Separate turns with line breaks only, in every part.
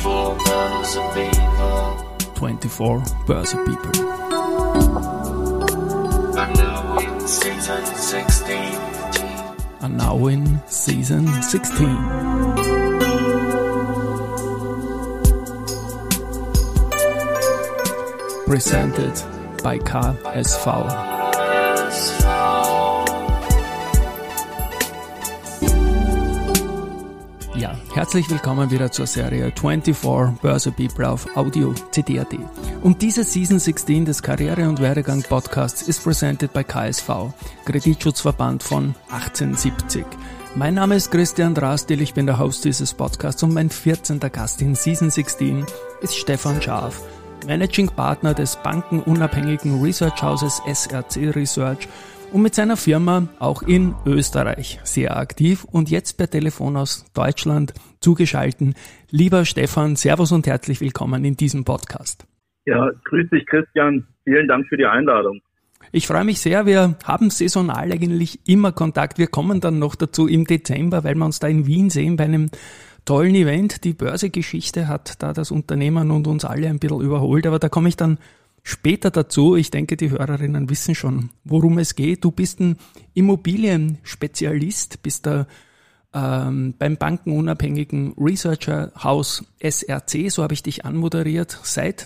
24 Börse People. And now in season 16. Presented by KSV. Ja, herzlich willkommen wieder zur Serie 24 Börse People auf Audio CD.at. Und diese Season 16 des Karriere- und Werdegang-Podcasts ist presented by KSV, Kreditschutzverband von 1870. Mein Name ist Christian Drastil, ich bin der Host dieses Podcasts und mein 14. Gast in Season 16 ist Stefan Scharf, Managing Partner des bankenunabhängigen Research Houses SRC Research und mit seiner Firma auch in Österreich sehr aktiv und jetzt per Telefon aus Deutschland zugeschalten. Lieber Stefan, Servus und herzlich willkommen in diesem Podcast.
Ja, grüß dich Christian, vielen Dank für die Einladung.
Ich freue mich sehr, wir haben saisonal eigentlich immer Kontakt. Wir kommen dann noch dazu im Dezember, weil wir uns da in Wien sehen bei einem tollen Event. Die Börsegeschichte hat da das Unternehmen und uns alle ein bisschen überholt, aber da komme ich dann später dazu. Ich denke, die Hörerinnen wissen schon, worum es geht. Du bist ein Immobilienspezialist, bist da beim bankenunabhängigen Researcher Haus SRC, so habe ich dich anmoderiert, seit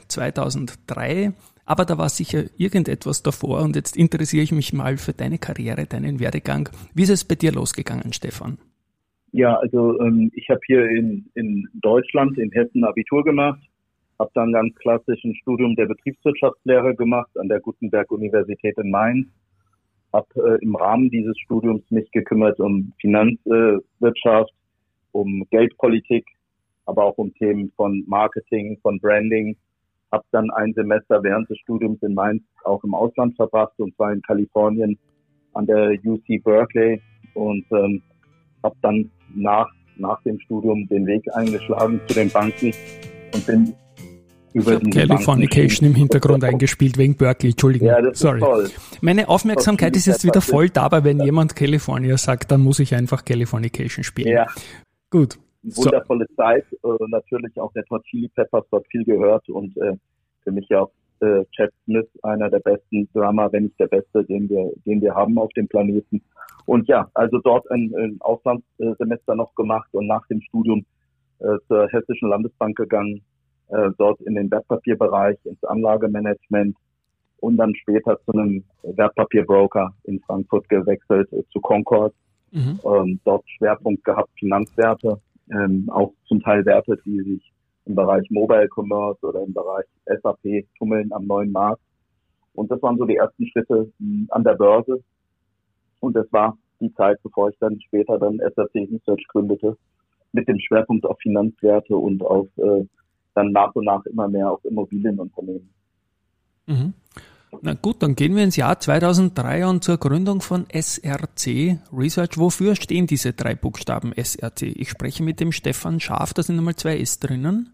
2003. Aber da war sicher irgendetwas davor und jetzt interessiere ich mich mal für deine Karriere, deinen Werdegang. Wie ist es bei dir losgegangen, Stefan?
Ja, also ich habe hier in Deutschland, in Hessen Abitur gemacht, habe dann ganz klassisch ein Studium der Betriebswirtschaftslehre gemacht an der Gutenberg-Universität in Mainz. Habe im Rahmen dieses Studiums mich gekümmert um Finanzwirtschaft, um Geldpolitik, aber auch um Themen von Marketing, von Branding. Habe dann ein Semester während des Studiums in Mainz auch im Ausland verbracht, und zwar in Kalifornien an der UC Berkeley, und habe dann nach dem Studium den Weg eingeschlagen zu den Banken und bin über die
Californication im Hintergrund eingespielt wegen Berkeley, Entschuldigung.
Ja, das
Sorry.
Ist toll.
Meine Aufmerksamkeit ist jetzt wieder voll da, aber wenn jemand California sagt, dann muss ich einfach Californication spielen.
Ja.
Gut.
Wundervolle Zeit, natürlich auch Red Hot Chili Peppers, dort viel gehört, und für mich ja auch Chad Smith, einer der besten Drummer, wenn nicht der beste, den wir haben auf dem Planeten. Und ja, also dort ein Auslandssemester noch gemacht und nach dem Studium zur Hessischen Landesbank gegangen, dort in den Wertpapierbereich, ins Anlagemanagement und dann später zu einem Wertpapierbroker in Frankfurt gewechselt, zu Concord. Dort Schwerpunkt gehabt, Finanzwerte, auch zum Teil Werte, die sich im Bereich Mobile Commerce oder im Bereich SAP tummeln am neuen Markt. Und das waren so die ersten Schritte an der Börse. Und das war die Zeit, bevor ich dann später dann SRC Research gründete, mit dem Schwerpunkt auf Finanzwerte und auf dann nach und nach immer mehr auf Immobilienunternehmen.
Mhm. Na gut, dann gehen wir ins Jahr 2003 und zur Gründung von SRC Research. Wofür stehen diese 3 Buchstaben SRC? Ich spreche mit dem Stefan Scharf, da sind nochmal 2 S drinnen.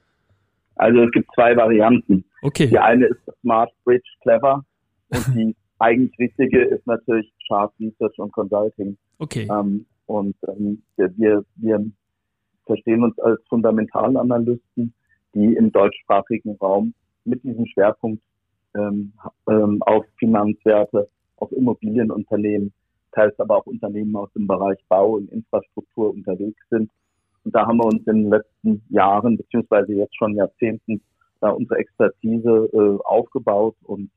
Also es gibt 2 Varianten.
Okay.
Die eine ist Smart, Bridge, Clever, und die eigentlich richtige ist natürlich Scharf Research und Consulting.
Okay.
Wir verstehen uns als Fundamentalanalysten, die im deutschsprachigen Raum mit diesem Schwerpunkt auf Finanzwerte, auf Immobilienunternehmen, teils aber auch Unternehmen aus dem Bereich Bau und Infrastruktur unterwegs sind. Und da haben wir uns in den letzten Jahren, beziehungsweise jetzt schon Jahrzehnten, da unsere Expertise aufgebaut, und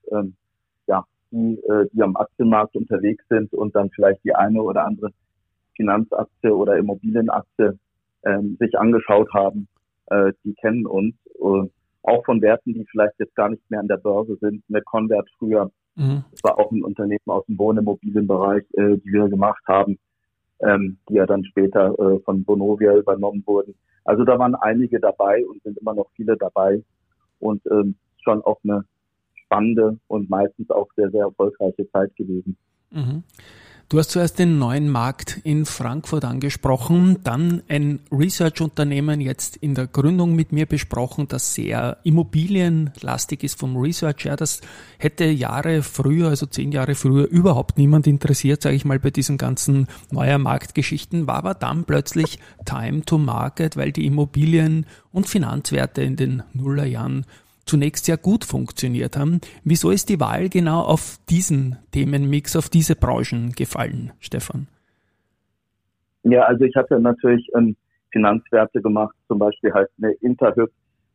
die am Aktienmarkt unterwegs sind und dann vielleicht die eine oder andere Finanzaktie oder Immobilienaktie sich angeschaut haben, die kennen uns. Auch von Werten, die vielleicht jetzt gar nicht mehr an der Börse sind. Eine Convert früher, das war auch ein Unternehmen aus dem Wohnimmobilienbereich, die wir gemacht haben, die ja dann später von Vonovia übernommen wurden. Also da waren einige dabei und sind immer noch viele dabei, und schon auch eine spannende und meistens auch sehr, sehr erfolgreiche Zeit gewesen.
Mhm. Du hast zuerst den neuen Markt in Frankfurt angesprochen, dann ein Research-Unternehmen jetzt in der Gründung mit mir besprochen, das sehr immobilienlastig ist vom Research her. Das hätte Jahre früher, also 10 Jahre früher, überhaupt niemand interessiert, sage ich mal, bei diesen ganzen neuer Marktgeschichten, war aber dann plötzlich Time to Market, weil die Immobilien- und Finanzwerte in den Nullerjahren zunächst sehr gut funktioniert haben. Wieso ist die Wahl genau auf diesen Themenmix, auf diese Branchen gefallen, Stefan?
Ja, also ich hatte natürlich Finanzwerte gemacht, zum Beispiel halt eine Interhyp,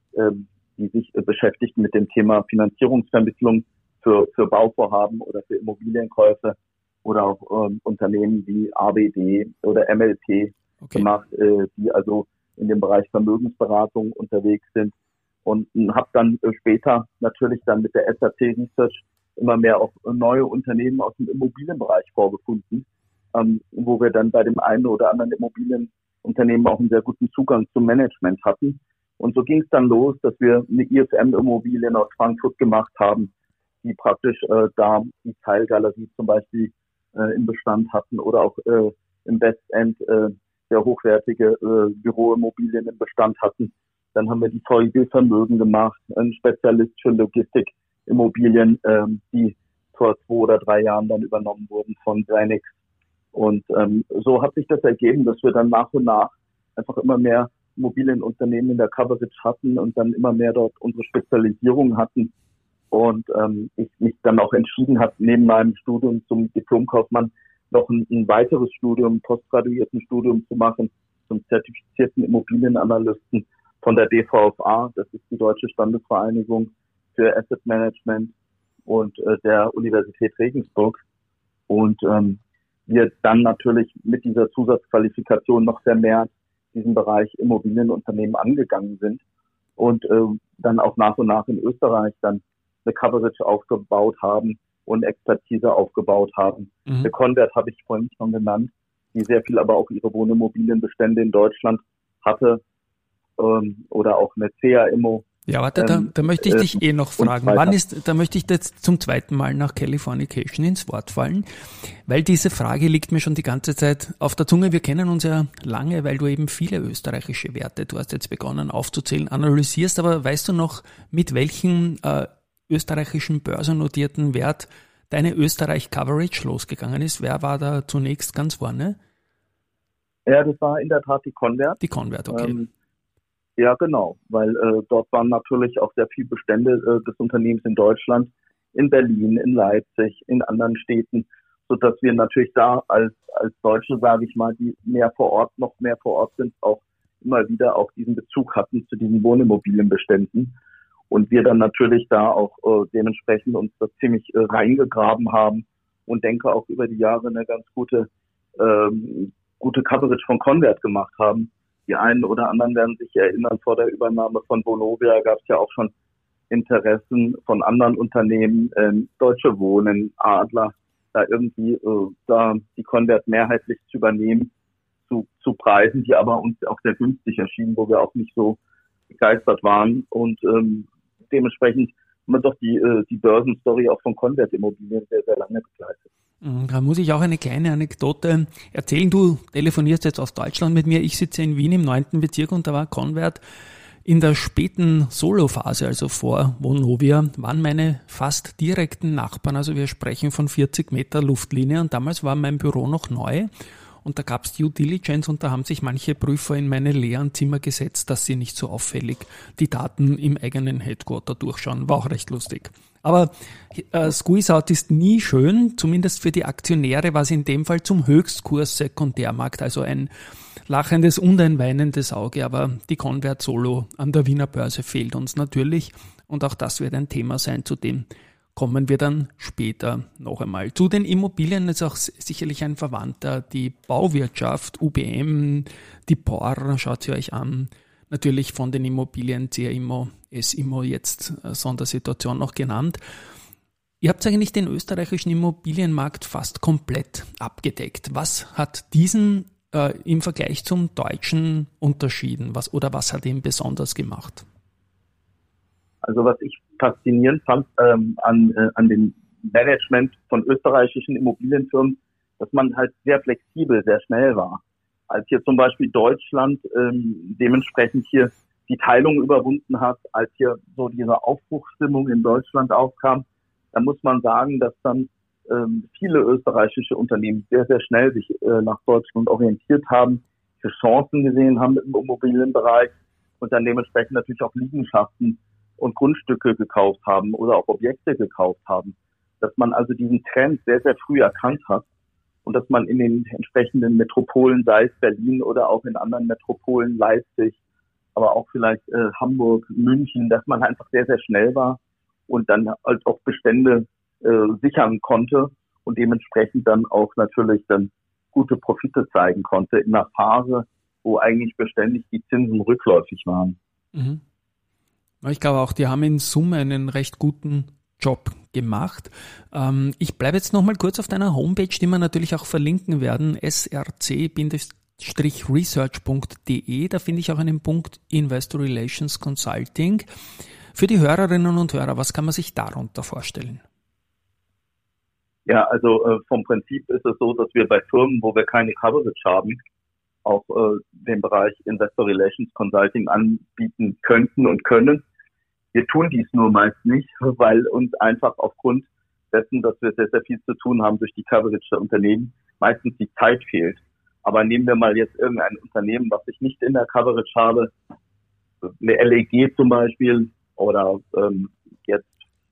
die sich beschäftigt mit dem Thema Finanzierungsvermittlung für Bauvorhaben oder für Immobilienkäufe oder auch Unternehmen wie ABD oder MLP gemacht, die also in dem Bereich Vermögensberatung unterwegs sind. Und habe dann später natürlich dann mit der SAP Research immer mehr auch neue Unternehmen aus dem Immobilienbereich vorgefunden, wo wir dann bei dem einen oder anderen Immobilienunternehmen auch einen sehr guten Zugang zum Management hatten. Und so ging es dann los, dass wir eine IFM-Immobilien aus Frankfurt gemacht haben, die praktisch da die Teilgalerie zum Beispiel im Bestand hatten oder auch im Westend sehr hochwertige Büroimmobilien im Bestand hatten. Dann haben wir die VIB Vermögen gemacht, ein Spezialist für Logistikimmobilien, die vor 2 oder 3 Jahren dann übernommen wurden von Granix. Und so hat sich das ergeben, dass wir dann nach und nach einfach immer mehr Immobilienunternehmen in der Coverage hatten und dann immer mehr dort unsere Spezialisierung hatten. Und ich mich dann auch entschieden habe, neben meinem Studium zum Diplomkaufmann noch ein weiteres Studium, Postgraduiertenstudium zu machen, zum zertifizierten Immobilienanalysten von der DVFA, das ist die Deutsche Standesvereinigung für Asset Management und der Universität Regensburg. Und wir dann natürlich mit dieser Zusatzqualifikation noch vermehrt diesen Bereich Immobilienunternehmen angegangen sind und dann auch nach und nach in Österreich dann eine Coverage aufgebaut haben und Expertise aufgebaut haben. Eine Convert habe ich vorhin schon genannt, die sehr viel aber auch ihre Wohnimmobilienbestände in Deutschland hatte, oder auch eine CA-Immo.
Ja, warte, da möchte ich dich noch fragen. Da möchte ich jetzt zum zweiten Mal nach Californication ins Wort fallen, weil diese Frage liegt mir schon die ganze Zeit auf der Zunge. Wir kennen uns ja lange, weil du eben viele österreichische Werte, du hast jetzt begonnen aufzuzählen, analysierst, aber weißt du noch, mit welchem österreichischen börsennotierten Wert deine Österreich-Coverage losgegangen ist? Wer war da zunächst ganz vorne?
Ja, das war in der Tat die Convert.
Die Convert, okay.
Ja, genau, weil dort waren natürlich auch sehr viele Bestände des Unternehmens in Deutschland, in Berlin, in Leipzig, in anderen Städten, so dass wir natürlich da als Deutsche, sage ich mal, die noch mehr vor Ort sind, auch immer wieder auch diesen Bezug hatten zu diesen Wohnimmobilienbeständen und wir dann natürlich da auch dementsprechend uns da ziemlich reingegraben haben und denke auch über die Jahre eine ganz gute Coverage von Convert gemacht haben. Die einen oder anderen werden sich erinnern, vor der Übernahme von Vonovia gab es ja auch schon Interessen von anderen Unternehmen, Deutsche Wohnen, Adler, da irgendwie da die Convert mehrheitlich zu übernehmen, zu Preisen, die aber uns auch sehr günstig erschienen, wo wir auch nicht so begeistert waren. Und dementsprechend haben wir doch die Börsenstory auch von Convert Immobilien sehr, sehr lange begleitet.
Da muss ich auch eine kleine Anekdote erzählen. Du telefonierst jetzt aus Deutschland mit mir. Ich sitze in Wien im 9. Bezirk und da war Convert in der späten Solo-Phase, also vor Vonovia, waren meine fast direkten Nachbarn. Also wir sprechen von 40 Meter Luftlinie und damals war mein Büro noch neu. Und da gab es Due Diligence und da haben sich manche Prüfer in meine leeren Zimmer gesetzt, dass sie nicht so auffällig die Daten im eigenen Headquarter durchschauen. War auch recht lustig. Aber Squeeze-Out ist nie schön, zumindest für die Aktionäre war es in dem Fall zum Höchstkurs Sekundärmarkt, also ein lachendes und ein weinendes Auge. Aber die Convert Solo an der Wiener Börse fehlt uns natürlich und auch das wird ein Thema sein, zu dem kommen wir dann später noch einmal. Zu den Immobilien ist auch sicherlich ein Verwandter, die Bauwirtschaft, UBM, die POR, schaut sie euch an. Natürlich von den Immobilien, CA-Immo, S-Immo, jetzt Sondersituation noch genannt. Ihr habt eigentlich den österreichischen Immobilienmarkt fast komplett abgedeckt. Was hat diesen im Vergleich zum deutschen unterschieden? Was hat ihn besonders gemacht?
Also was ich faszinierend fand an dem Management von österreichischen Immobilienfirmen, dass man halt sehr flexibel, sehr schnell war. Als hier zum Beispiel Deutschland dementsprechend hier die Teilung überwunden hat, als hier so diese Aufbruchsstimmung in Deutschland aufkam, da muss man sagen, dass dann viele österreichische Unternehmen sehr, sehr schnell sich nach Deutschland orientiert haben, für Chancen gesehen haben im Immobilienbereich und dann dementsprechend natürlich auch Liegenschaften und Grundstücke gekauft haben oder auch Objekte gekauft haben. Dass man also diesen Trend sehr, sehr früh erkannt hat und dass man in den entsprechenden Metropolen, sei es Berlin oder auch in anderen Metropolen, Leipzig, aber auch vielleicht Hamburg, München, dass man einfach sehr, sehr schnell war und dann halt auch Bestände sichern konnte und dementsprechend dann auch natürlich dann gute Profite zeigen konnte in einer Phase, wo eigentlich beständig die Zinsen rückläufig waren.
Mhm. Ich glaube auch, die haben in Summe einen recht guten Job gemacht. Ich bleibe jetzt nochmal kurz auf deiner Homepage, die wir natürlich auch verlinken werden, src-research.de. Da finde ich auch einen Punkt Investor Relations Consulting. Für die Hörerinnen und Hörer, was kann man sich darunter vorstellen?
Ja, also vom Prinzip ist es so, dass wir bei Firmen, wo wir keine Coverage haben, auch den Bereich Investor Relations Consulting anbieten könnten und können. Wir tun dies nur meist nicht, weil uns einfach aufgrund dessen, dass wir sehr, sehr viel zu tun haben durch die Coverage der Unternehmen, meistens die Zeit fehlt. Aber nehmen wir mal jetzt irgendein Unternehmen, was ich nicht in der Coverage habe, eine LEG zum Beispiel oder jetzt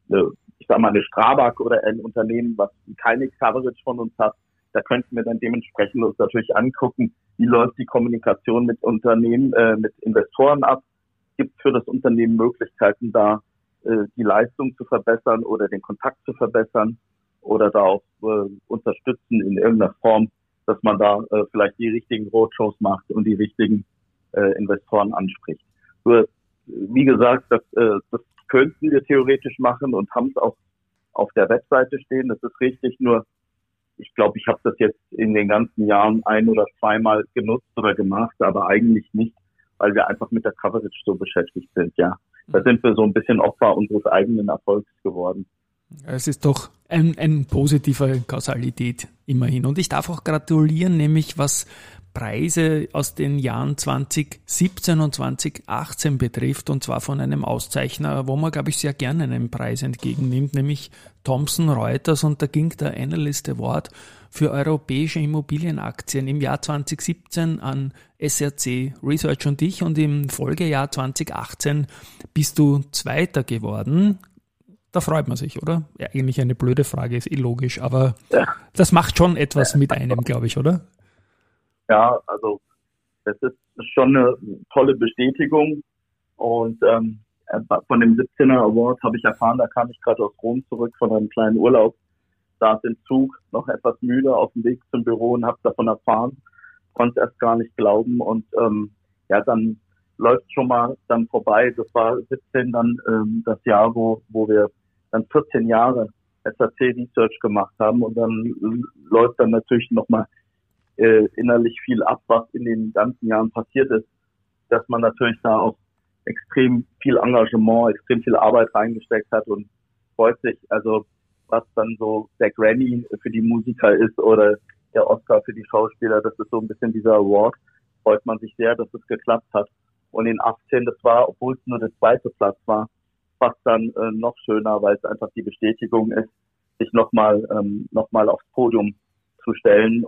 eine Strabag oder ein Unternehmen, was keine Coverage von uns hat, da könnten wir dann dementsprechend uns natürlich angucken, wie läuft die Kommunikation mit Unternehmen, mit Investoren ab. Gibt es für das Unternehmen Möglichkeiten, da die Leistung zu verbessern oder den Kontakt zu verbessern oder da auch unterstützen in irgendeiner Form, dass man da vielleicht die richtigen Roadshows macht und die richtigen Investoren anspricht. Nur, wie gesagt, das könnten wir theoretisch machen und haben es auch auf der Webseite stehen. Das ist richtig, nur ich glaube, ich habe das jetzt in den ganzen Jahren ein- oder zweimal genutzt oder gemacht, aber eigentlich nicht, weil wir einfach mit der Coverage so beschäftigt sind, ja. Da sind wir so ein bisschen Opfer unseres eigenen Erfolgs geworden.
Es ist doch ein positiver Kausalität immerhin. Und ich darf auch gratulieren, nämlich was Preise aus den Jahren 2017 und 2018 betrifft, und zwar von einem Auszeichner, wo man, glaube ich, sehr gerne einen Preis entgegennimmt, nämlich Thomson Reuters, und da ging der Analyst Award für europäische Immobilienaktien im Jahr 2017 an SRC Research und dich, und im Folgejahr 2018 bist du Zweiter geworden. Da freut man sich, oder? Ja, eigentlich eine blöde Frage, ist illogisch, aber ja, das macht schon etwas mit einem, glaube ich, oder?
Ja, also das ist schon eine tolle Bestätigung und von dem 17er Award habe ich erfahren, da kam ich gerade aus Rom zurück von einem kleinen Urlaub, saß im Zug, noch etwas müde auf dem Weg zum Büro und habe davon erfahren, konnte erst gar nicht glauben und ja, dann läuft schon mal dann vorbei. Das war 17 dann das Jahr, wo wir dann 14 Jahre SRC Research gemacht haben und dann läuft dann natürlich nochmal innerlich viel ab, was in den ganzen Jahren passiert ist, dass man natürlich da auch extrem viel Engagement, extrem viel Arbeit reingesteckt hat und freut sich, also was dann so der Grammy für die Musiker ist oder der Oscar für die Schauspieler, das ist so ein bisschen dieser Award, freut man sich sehr, dass es geklappt hat. Und in 18, das war, obwohl es nur der zweite Platz war, fast dann noch schöner, weil es einfach die Bestätigung ist, sich nochmal aufs Podium zu stellen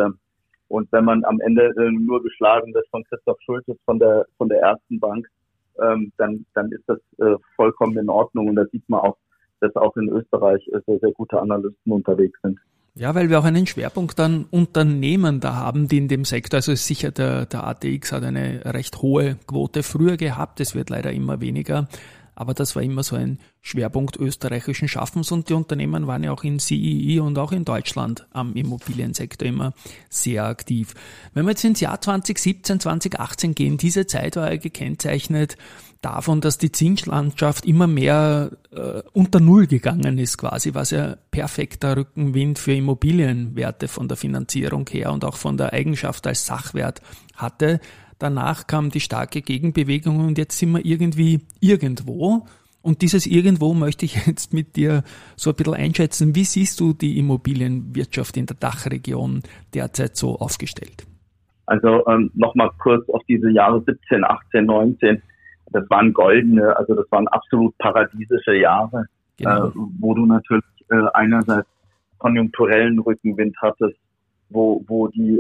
und wenn man am Ende nur geschlagen wird von Christoph Schultes von der ersten Bank, dann ist das vollkommen in Ordnung. Und da sieht man auch, dass auch in Österreich sehr, sehr gute Analysten unterwegs sind.
Ja, weil wir auch einen Schwerpunkt an Unternehmen da haben, die in dem Sektor, also sicher der ATX hat eine recht hohe Quote früher gehabt, es wird leider immer weniger. Aber das war immer so ein Schwerpunkt österreichischen Schaffens und die Unternehmen waren ja auch in CEE und auch in Deutschland am Immobiliensektor immer sehr aktiv. Wenn wir jetzt ins Jahr 2017, 2018 gehen, diese Zeit war ja gekennzeichnet davon, dass die Zinslandschaft immer mehr unter Null gegangen ist quasi, was ja perfekter Rückenwind für Immobilienwerte von der Finanzierung her und auch von der Eigenschaft als Sachwert hatte. Danach kam die starke Gegenbewegung und jetzt sind wir irgendwie irgendwo. Und dieses Irgendwo möchte ich jetzt mit dir so ein bisschen einschätzen. Wie siehst du die Immobilienwirtschaft in der Dachregion derzeit so aufgestellt?
Also nochmal kurz auf diese Jahre 17, 18, 19. Das waren goldene, also das waren absolut paradiesische Jahre, genau. Wo du natürlich einerseits konjunkturellen Rückenwind hattest, wo die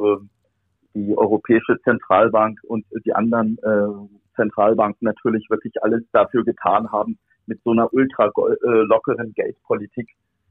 Europäische Zentralbank und die anderen Zentralbanken natürlich wirklich alles dafür getan haben, mit so einer ultra lockeren Geldpolitik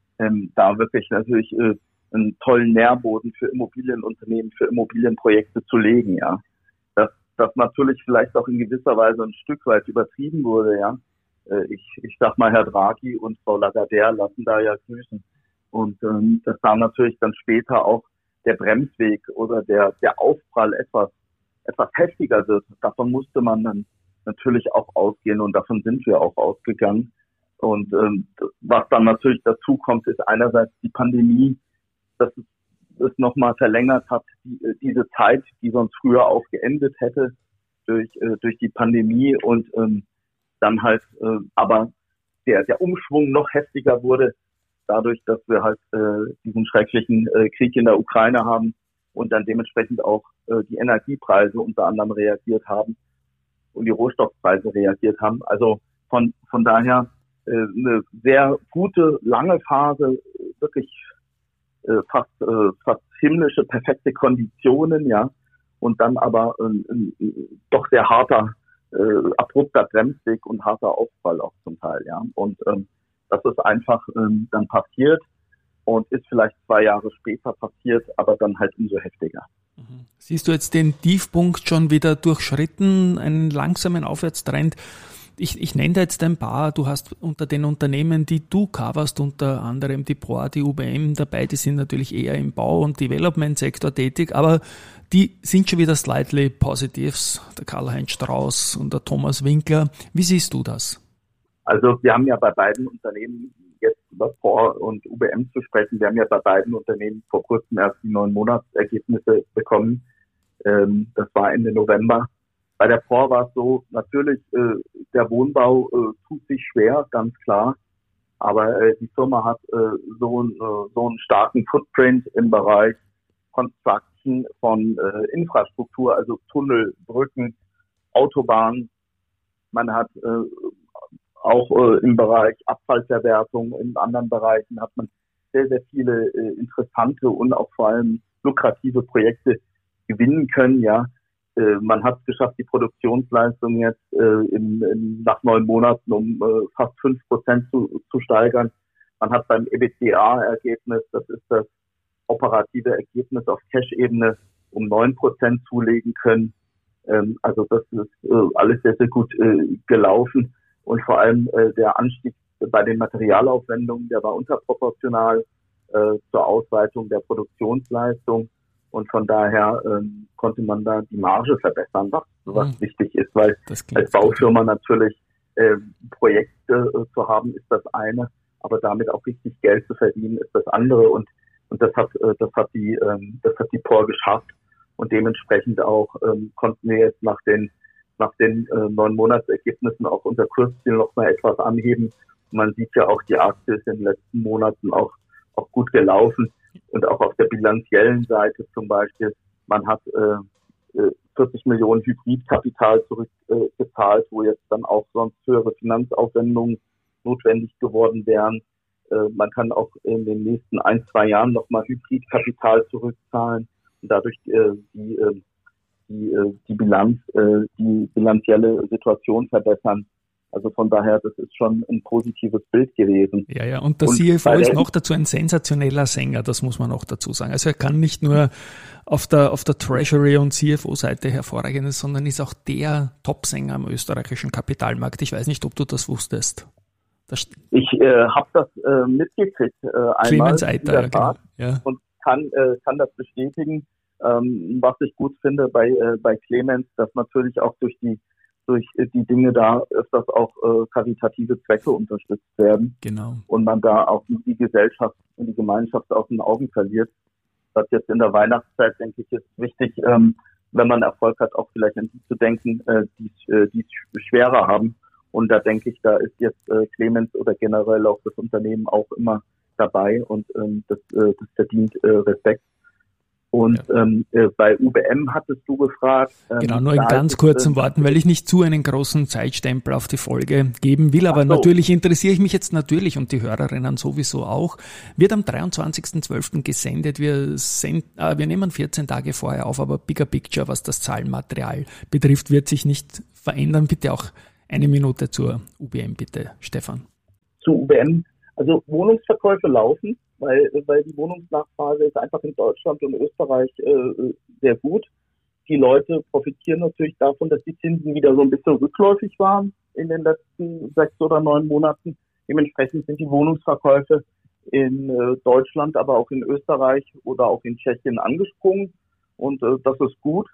da wirklich natürlich einen tollen Nährboden für Immobilienunternehmen, für Immobilienprojekte zu legen, ja. Das natürlich vielleicht auch in gewisser Weise ein Stück weit übertrieben wurde, ja. Ich sag mal, Herr Draghi und Frau Lagarde lassen da ja grüßen. Und das war natürlich dann später auch der Bremsweg oder der Aufprall etwas heftiger wird. Davon musste man dann natürlich auch ausgehen und davon sind wir auch ausgegangen. Und was dann natürlich dazu kommt, ist einerseits die Pandemie, dass es nochmal verlängert hat, diese Zeit, die sonst früher auch geendet hätte durch die Pandemie und dann halt aber der Umschwung noch heftiger wurde, dadurch, dass wir halt diesen schrecklichen Krieg in der Ukraine haben und dann dementsprechend auch die Energiepreise unter anderem reagiert haben und die Rohstoffpreise reagiert haben. Also von daher eine sehr gute, lange Phase, wirklich fast himmlische, perfekte Konditionen, ja, und dann aber doch sehr harter, abrupter Bremsweg und harter Aufprall auch zum Teil, ja. Und das ist einfach dann passiert und ist vielleicht 2 Jahre später passiert, aber dann halt umso heftiger.
Siehst du jetzt den Tiefpunkt schon wieder durchschritten, einen langsamen Aufwärtstrend? Ich nenne da jetzt ein paar. Du hast unter den Unternehmen, die du coverst, unter anderem die POR, die UBM dabei, die sind natürlich eher im Bau- und Development-Sektor tätig, aber die sind schon wieder slightly positives, der Karl-Heinz Strauß und der Thomas Winkler. Wie siehst du das?
Also wir haben ja bei beiden Unternehmen, jetzt über POR und UBM zu sprechen, wir haben ja bei beiden Unternehmen vor kurzem erst die 9-Monats-Ergebnisse bekommen. Das war Ende November. Bei der POR war es so, natürlich, der Wohnbau tut sich schwer, ganz klar. Aber die Firma hat so einen starken Footprint im Bereich Construction von Infrastruktur, also Tunnel, Brücken, Autobahnen. Man hat auch im Bereich Abfallverwertung, in anderen Bereichen hat man sehr, sehr viele interessante und auch vor allem lukrative Projekte gewinnen können, ja. Man hat es geschafft, die Produktionsleistung jetzt nach 9 Monaten um fast 5% zu steigern. Man hat beim EBITDA-Ergebnis, das ist das operative Ergebnis auf Cash-Ebene, um 9% zulegen können. Also das ist alles sehr, sehr gut gelaufen. Und vor allem der Anstieg bei den Materialaufwendungen, der war unterproportional zur Ausweitung der Produktionsleistung. Und von daher konnte man da die Marge verbessern, was wichtig ist, weil als Baufirma natürlich Projekte zu haben, ist das eine, aber damit auch richtig Geld zu verdienen, ist das andere. Und das hat die POR geschafft. Und dementsprechend auch konnten wir jetzt nach den 9 Monatsergebnissen auch unser Kursziel noch mal etwas anheben. Man sieht ja auch, die Aktie ist in den letzten Monaten auch gut gelaufen. Und auch auf der bilanziellen Seite zum Beispiel, man hat 40 Millionen Hybridkapital zurückgezahlt, wo jetzt dann auch sonst höhere Finanzaufwendungen notwendig geworden wären. Man kann auch in den nächsten 1-2 Jahren nochmal Hybridkapital zurückzahlen und dadurch die Bilanz, die bilanzielle Situation verbessern. Also von daher, das ist schon ein positives Bild gewesen.
Ja, und der CFO ist noch dazu ein sensationeller Sänger, das muss man noch dazu sagen. Also er kann nicht nur auf der Treasury- und CFO-Seite hervorragend, sondern ist auch der Top-Sänger am österreichischen Kapitalmarkt. Ich weiß nicht, ob du das wusstest.
Ich habe das mitgekriegt einmal.
Clemens Eiter, genau. Ja.
Und kann das bestätigen. Was ich gut finde bei Clemens, dass natürlich auch durch die Dinge da öfters auch karitative Zwecke unterstützt werden.
Genau.
Und man da auch die Gesellschaft und die Gemeinschaft aus den Augen verliert. Das jetzt in der Weihnachtszeit, denke ich, ist wichtig, wenn man Erfolg hat, auch vielleicht an die zu denken, die es schwerer haben Und da denke ich, da ist jetzt Clemens oder generell auch das Unternehmen auch immer dabei und das verdient Respekt. Und bei UBM hattest du gefragt.
Genau, nur in ganz kurzen Worten, weil ich nicht einen großen Zeitstempel auf die Folge geben will, aber natürlich interessiere ich mich jetzt natürlich und die Hörerinnen sowieso auch. Wird am 23.12. gesendet. Wir nehmen 14 Tage vorher auf, aber Bigger Picture, was das Zahlenmaterial betrifft, wird sich nicht verändern. Bitte auch eine Minute zur UBM, bitte, Stefan.
Zu UBM, also Wohnungsverkäufe laufen. Weil die Wohnungsnachfrage ist einfach in Deutschland und Österreich sehr gut. Die Leute profitieren natürlich davon, dass die Zinsen wieder so ein bisschen rückläufig waren in den letzten 6 oder 9 Monaten. Dementsprechend sind die Wohnungsverkäufe in Deutschland, aber auch in Österreich oder auch in Tschechien angesprungen. Und das ist gut.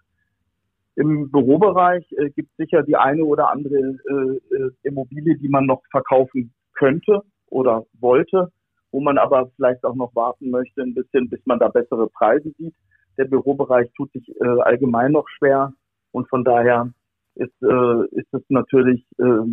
Im Bürobereich gibt es sicher die eine oder andere Immobilie, die man noch verkaufen könnte oder wollte, wo man aber vielleicht auch noch warten möchte ein bisschen, bis man da bessere Preise sieht. Der Bürobereich tut sich allgemein noch schwer und von daher ist es natürlich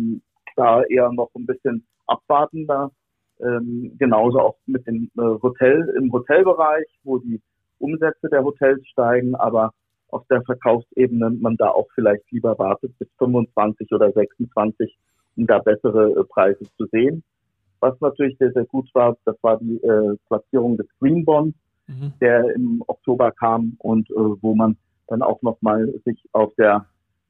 da eher noch ein bisschen abwartender. Genauso auch mit dem im Hotelbereich, wo die Umsätze der Hotels steigen, aber auf der Verkaufsebene man da auch vielleicht lieber wartet bis 25 oder 26, um da bessere Preise zu sehen. Was natürlich sehr, sehr gut war, das war die Platzierung des Green Bond, der im Oktober kam und wo man dann auch nochmal sich auf der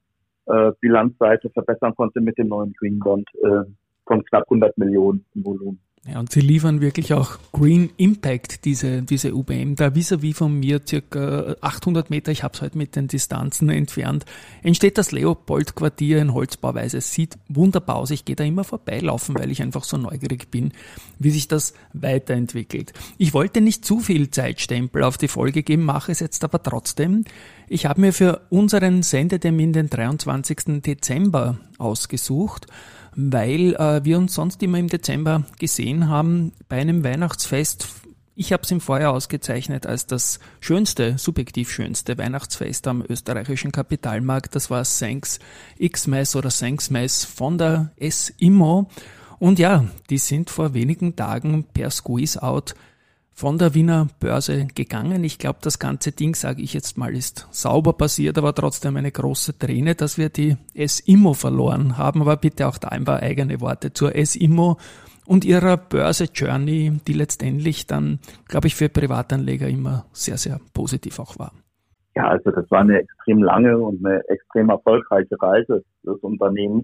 Bilanzseite verbessern konnte mit dem neuen Green Bond von knapp 100 Millionen im Volumen.
Ja, und sie liefern wirklich auch Green Impact, diese UBM. Da vis-à-vis von mir circa 800 Meter, ich habe es heute mit den Distanzen entfernt, entsteht das Leopold-Quartier in Holzbauweise. Es sieht wunderbar aus. Ich gehe da immer vorbeilaufen, weil ich einfach so neugierig bin, wie sich das weiterentwickelt. Ich wollte nicht zu viel Zeitstempel auf die Folge geben, mache es jetzt aber trotzdem. Ich habe mir für unseren Sendetermin den 23. Dezember ausgesucht, weil wir uns sonst immer im Dezember gesehen haben bei einem Weihnachtsfest. Ich habe es im Vorjahr ausgezeichnet als das schönste, subjektiv schönste Weihnachtsfest am österreichischen Kapitalmarkt. Das war Sanks X-Mess oder Sanks Mess von der S-Immo. Und ja, die sind vor wenigen Tagen per Squeeze-Out von der Wiener Börse gegangen. Ich glaube, das ganze Ding, sage ich jetzt mal, ist sauber passiert, aber trotzdem eine große Träne, dass wir die S-Immo verloren haben. Aber bitte auch da ein paar eigene Worte zur S-Immo und ihrer Börse-Journey, die letztendlich dann, glaube ich, für Privatanleger immer sehr, sehr positiv auch war.
Ja, also das war eine extrem lange und eine extrem erfolgreiche Reise des Unternehmens.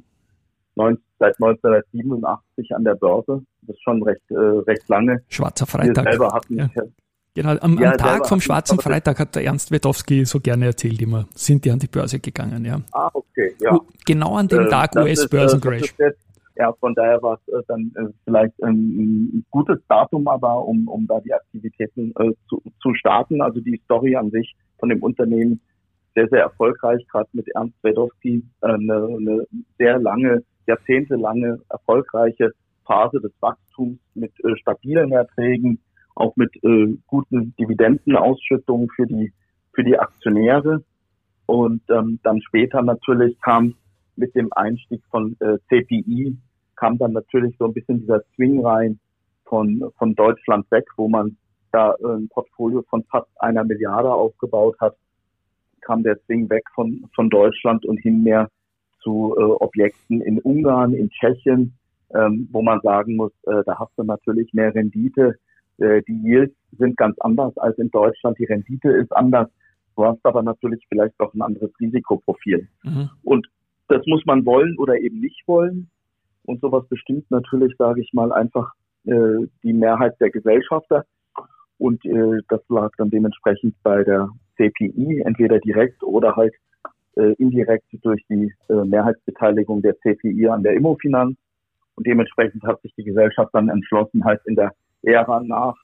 Seit 1987 an der Börse. Das ist schon recht lange.
Schwarzer Freitag.
Wir selber hatten,
ja. Genau, am Tag vom Schwarzen Freitag hat der Ernst Wedowski so gerne erzählt immer, sind die an die Börse gegangen, ja.
Ah, okay, ja.
Genau an dem Tag US-Börsencrash.
Ja, von daher war es dann vielleicht ein gutes Datum, aber um da die Aktivitäten zu starten. Also die Story an sich von dem Unternehmen sehr, sehr erfolgreich, gerade mit Ernst Wedowski, eine sehr lange, jahrzehntelange erfolgreiche Phase des Wachstums mit stabilen Erträgen, auch mit guten Dividendenausschüttungen für die Aktionäre. Und dann später natürlich kam mit dem Einstieg von CPI, kam dann natürlich so ein bisschen dieser Swing rein von Deutschland weg, wo man da ein Portfolio von fast 1 Milliarde aufgebaut hat, kam der Swing weg von Deutschland und hin mehr zu Objekten in Ungarn, in Tschechien, wo man sagen muss, da hast du natürlich mehr Rendite. Die Yields sind ganz anders als in Deutschland. Die Rendite ist anders. Du hast aber natürlich vielleicht auch ein anderes Risikoprofil. Mhm. Und das muss man wollen oder eben nicht wollen. Und sowas bestimmt natürlich, sage ich mal, einfach die Mehrheit der Gesellschafter. Und das lag dann dementsprechend bei der CPI, entweder direkt oder halt indirekt durch die Mehrheitsbeteiligung der CPI an der Immofinanz. Und dementsprechend hat sich die Gesellschaft dann entschlossen, halt in der Ära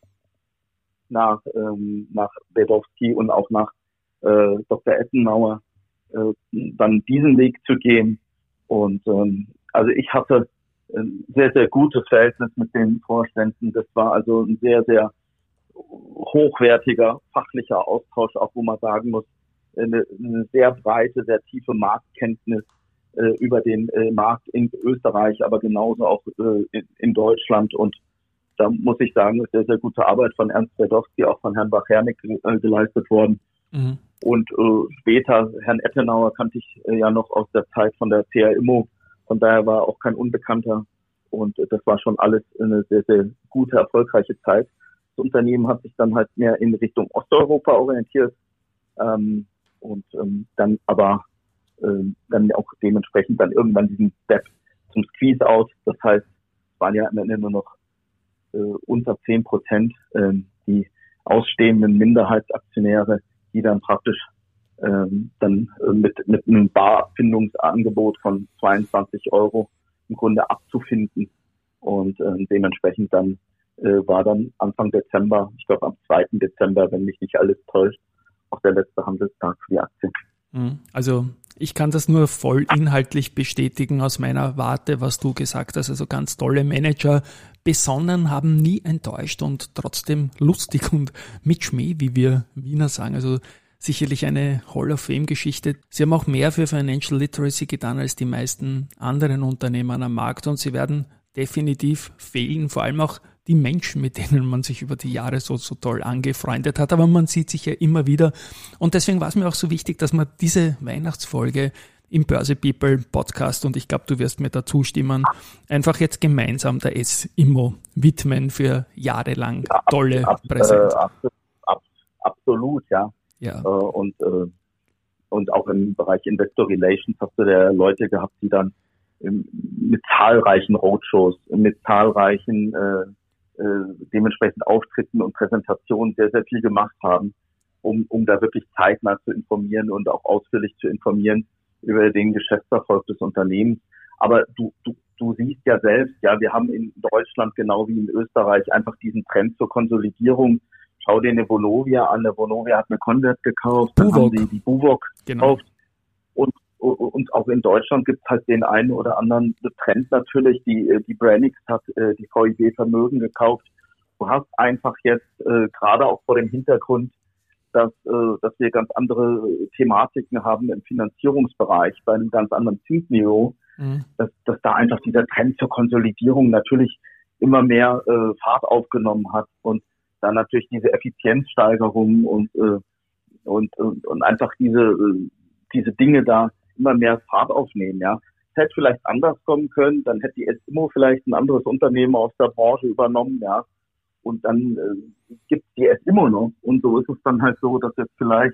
nach Wedowski und auch nach Dr. Ettenauer dann diesen Weg zu gehen. Und also ich hatte ein sehr, sehr gutes Verhältnis mit den Vorständen. Das war also ein sehr, sehr hochwertiger fachlicher Austausch, auch wo man sagen muss, eine sehr breite, sehr tiefe Marktkenntnis, über den Markt in Österreich, aber genauso auch in Deutschland. Und da muss ich sagen, ist sehr, sehr gute Arbeit von Ernst Berdowski, auch von Herrn Bach-Hernig geleistet worden. Mhm. Und später, Herrn Ettenauer kannte ich ja noch aus der Zeit von der CR Immo. Von daher war auch kein Unbekannter. Und das war schon alles eine sehr, sehr gute, erfolgreiche Zeit. Das Unternehmen hat sich dann halt mehr in Richtung Osteuropa orientiert. Und dann aber dann auch dementsprechend dann irgendwann diesen Step zum Squeeze-out. Das heißt, es waren ja am Ende nur noch unter 10% die ausstehenden Minderheitsaktionäre, die dann praktisch dann mit einem Barfindungsangebot von 22 € im Grunde abzufinden. Und dementsprechend dann war dann Anfang Dezember, ich glaube am 2. Dezember, wenn mich nicht alles täuscht, auch der letzte Handelstag für die Aktie.
Also ich kann das nur voll inhaltlich bestätigen aus meiner Warte, was du gesagt hast. Also ganz tolle Manager, besonnen, haben nie enttäuscht und trotzdem lustig und mit Schmäh, wie wir Wiener sagen. Also sicherlich eine Hall of Fame-Geschichte. Sie haben auch mehr für Financial Literacy getan als die meisten anderen Unternehmen am Markt und sie werden definitiv fehlen, vor allem auch die Menschen, mit denen man sich über die Jahre so toll angefreundet hat. Aber man sieht sich ja immer wieder. Und deswegen war es mir auch so wichtig, dass man diese Weihnachtsfolge im Börse People Podcast, und ich glaube, du wirst mir da zustimmen, einfach jetzt gemeinsam der S-Immo widmen für jahrelang tolle Präsenz.
Absolut, ja. Und auch im Bereich Investor Relations hast du da Leute gehabt, die dann mit zahlreichen Roadshows, mit zahlreichen dementsprechend Auftritten und Präsentationen sehr, sehr viel gemacht haben, um da wirklich zeitnah zu informieren und auch ausführlich zu informieren über den Geschäftserfolg des Unternehmens. Aber du siehst ja selbst, ja, wir haben in Deutschland genau wie in Österreich einfach diesen Trend zur Konsolidierung. Schau dir eine Vonovia an. Der Vonovia hat eine Convert gekauft, dann haben sie die Buwog gekauft. Und auch in Deutschland gibt es halt den einen oder anderen Trend natürlich. Die Branix hat die VIB Vermögen gekauft. Du hast einfach jetzt gerade auch vor dem Hintergrund, dass wir ganz andere Thematiken haben im Finanzierungsbereich bei einem ganz anderen Zinsniveau, dass da einfach dieser Trend zur Konsolidierung natürlich immer mehr Fahrt aufgenommen hat und dann natürlich diese Effizienzsteigerung und einfach diese Dinge da immer mehr Fahrt aufnehmen, ja. Es hätte vielleicht anders kommen können, dann hätte die S-Immo vielleicht ein anderes Unternehmen aus der Branche übernommen, ja. Und dann gibt es die S-Immo noch. Und so ist es dann halt so, dass jetzt vielleicht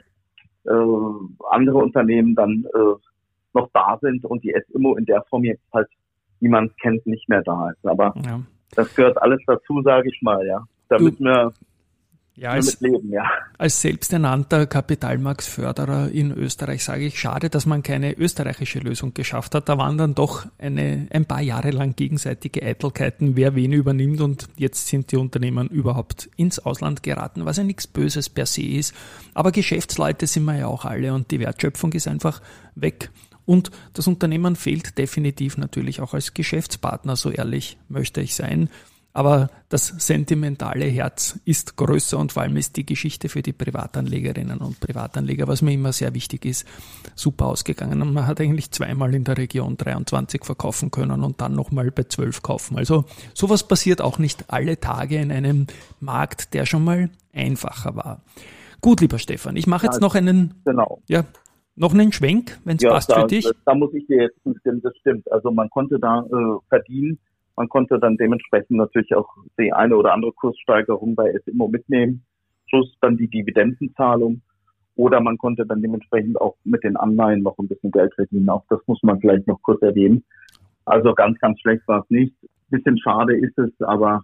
andere Unternehmen dann noch da sind und die S-Immo in der Form jetzt halt, wie man es kennt, nicht mehr da ist. Aber das gehört alles dazu, sage ich mal, ja. Damit wir damit leben, ja.
Als selbsternannter Kapitalmarktförderer in Österreich sage ich, schade, dass man keine österreichische Lösung geschafft hat. Da waren dann doch ein paar Jahre lang gegenseitige Eitelkeiten, wer wen übernimmt, und jetzt sind die Unternehmen überhaupt ins Ausland geraten, was ja nichts Böses per se ist. Aber Geschäftsleute sind wir ja auch alle und die Wertschöpfung ist einfach weg. Und das Unternehmen fehlt definitiv natürlich auch als Geschäftspartner, so ehrlich möchte ich sein. Aber das sentimentale Herz ist größer und vor allem ist die Geschichte für die Privatanlegerinnen und Privatanleger, was mir immer sehr wichtig ist, super ausgegangen. Und man hat eigentlich zweimal in der Region 23 verkaufen können und dann nochmal bei 12 kaufen. Also sowas passiert auch nicht alle Tage in einem Markt, der schon mal einfacher war. Gut, lieber Stefan, ich mache jetzt noch einen Schwenk, wenn es passt für dich.
Da muss ich dir jetzt zustimmen, das stimmt. Also man konnte da verdienen. Man konnte dann dementsprechend natürlich auch die eine oder andere Kurssteigerung bei S-Immo mitnehmen, plus dann die Dividendenzahlung. Oder man konnte dann dementsprechend auch mit den Anleihen noch ein bisschen Geld verdienen. Auch das muss man vielleicht noch kurz erwähnen. Also ganz, ganz schlecht war es nicht. Bisschen schade ist es, aber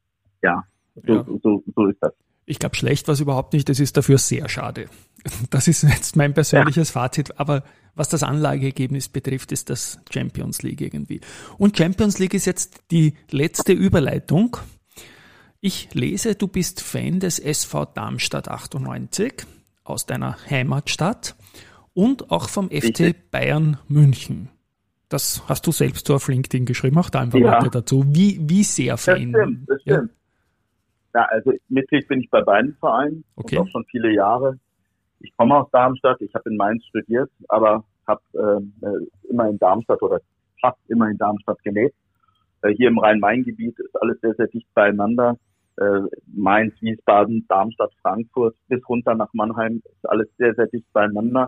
so ist das.
Ich glaube, schlecht war es überhaupt nicht. Das ist dafür sehr schade. Das ist jetzt mein persönliches Fazit. Aber was das Anlageergebnis betrifft, ist das Champions League irgendwie. Und Champions League ist jetzt die letzte Überleitung. Ich lese, du bist Fan des SV Darmstadt 98 aus deiner Heimatstadt und auch vom FC Bayern München. Das hast du selbst so auf LinkedIn geschrieben. Auch da ein paar Worte dazu. Wie sehr Fan?
Das stimmt. Ja, also Mitglied bin ich bei beiden Vereinen und auch schon viele Jahre. Ich komme aus Darmstadt, ich habe in Mainz studiert, aber habe immer in Darmstadt oder fast immer in Darmstadt gelebt. Hier im Rhein-Main-Gebiet ist alles sehr, sehr dicht beieinander. Mainz, Wiesbaden, Darmstadt, Frankfurt bis runter nach Mannheim ist alles sehr, sehr dicht beieinander.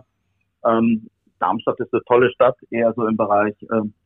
Darmstadt ist eine tolle Stadt, eher so im Bereich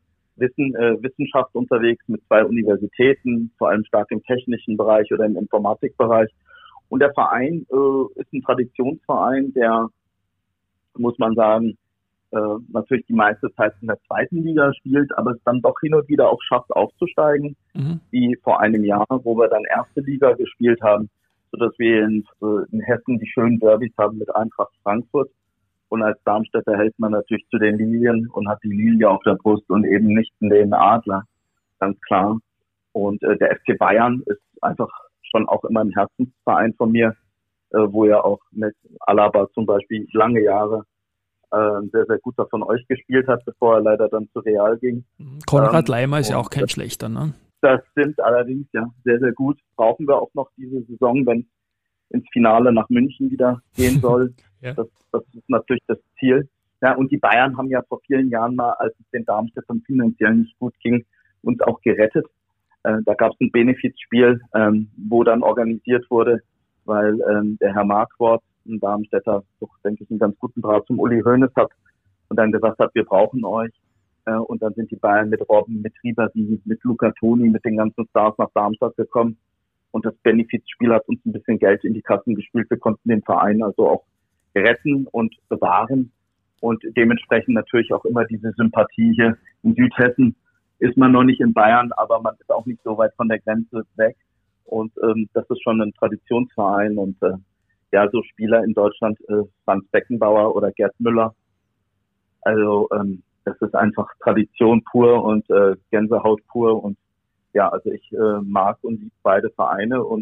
Wissenschaft unterwegs mit 2 Universitäten, vor allem stark im technischen Bereich oder im Informatikbereich. Und der Verein ist ein Traditionsverein, der, muss man sagen, natürlich die meiste Zeit in der 2. Liga spielt, aber es dann doch hin und wieder auch schafft, aufzusteigen, wie vor einem Jahr, wo wir dann 1. Liga gespielt haben, sodass wir in Hessen die schönen Derbys haben mit Eintracht Frankfurt. Und als Darmstädter hält man natürlich zu den Lilien und hat die Lilie auf der Brust und eben nicht den Adler, ganz klar. Und der FC Bayern ist einfach schon auch immer ein Herzensverein von mir, wo ja auch mit Alaba zum Beispiel lange Jahre ein sehr, sehr guter von euch gespielt hat, bevor er leider dann zu Real ging.
Konrad Laimer ist ja auch kein schlechter, ne? Das
stimmt allerdings, ja, sehr, sehr gut. Brauchen wir auch noch diese Saison, wenn ins Finale nach München wieder gehen soll. Ja. Das ist natürlich das Ziel. Ja, und die Bayern haben ja vor vielen Jahren mal, als es den Darmstädtern finanziell nicht gut ging, uns auch gerettet. Da gab es ein Benefizspiel, wo dann organisiert wurde, weil der Herr Marquardt, ein Darmstädter, doch denke ich einen ganz guten Draht zum Uli Hoeneß hat und dann gesagt hat, wir brauchen euch. Und dann sind die Bayern mit Robben, mit Ribéry, mit Luca Toni, mit den ganzen Stars nach Darmstadt gekommen. Und das Benefizspiel hat uns ein bisschen Geld in die Kassen gespielt. Wir konnten den Verein also auch retten und bewahren. Und dementsprechend natürlich auch immer diese Sympathie hier in Südhessen. Ist man noch nicht in Bayern, aber man ist auch nicht so weit von der Grenze weg. Und das ist schon ein Traditionsverein. Und ja, so Spieler in Deutschland, Franz Beckenbauer oder Gerd Müller. Also das ist einfach Tradition pur und Gänsehaut pur. Und ja, also ich mag und liebe beide Vereine und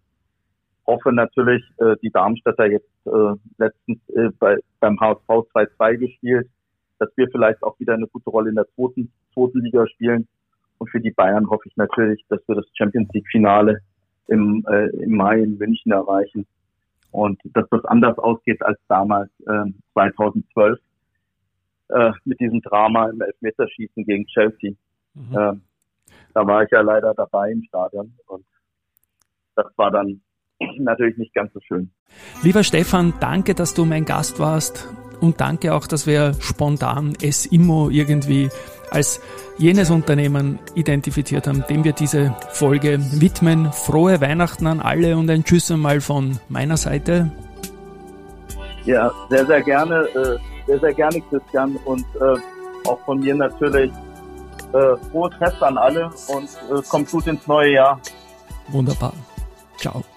hoffe natürlich, die Darmstädter jetzt letztens beim HSV 2-2 gespielt, dass wir vielleicht auch wieder eine gute Rolle in der zweiten Liga spielen. Und für die Bayern hoffe ich natürlich, dass wir das Champions-League-Finale im Mai in München erreichen. Und dass das anders ausgeht als damals 2012 mit diesem Drama im Elfmeterschießen gegen Chelsea. Da war ich ja leider dabei im Stadion und das war dann natürlich nicht ganz so schön.
Lieber Stefan, danke, dass du mein Gast warst und danke auch, dass wir spontan S-Immo irgendwie als jenes Unternehmen identifiziert haben, dem wir diese Folge widmen. Frohe Weihnachten an alle und ein Tschüss einmal von meiner Seite.
Ja, sehr, sehr gerne, Christian, und auch von mir natürlich frohes Fest an alle und kommt gut ins neue Jahr.
Wunderbar. Ciao.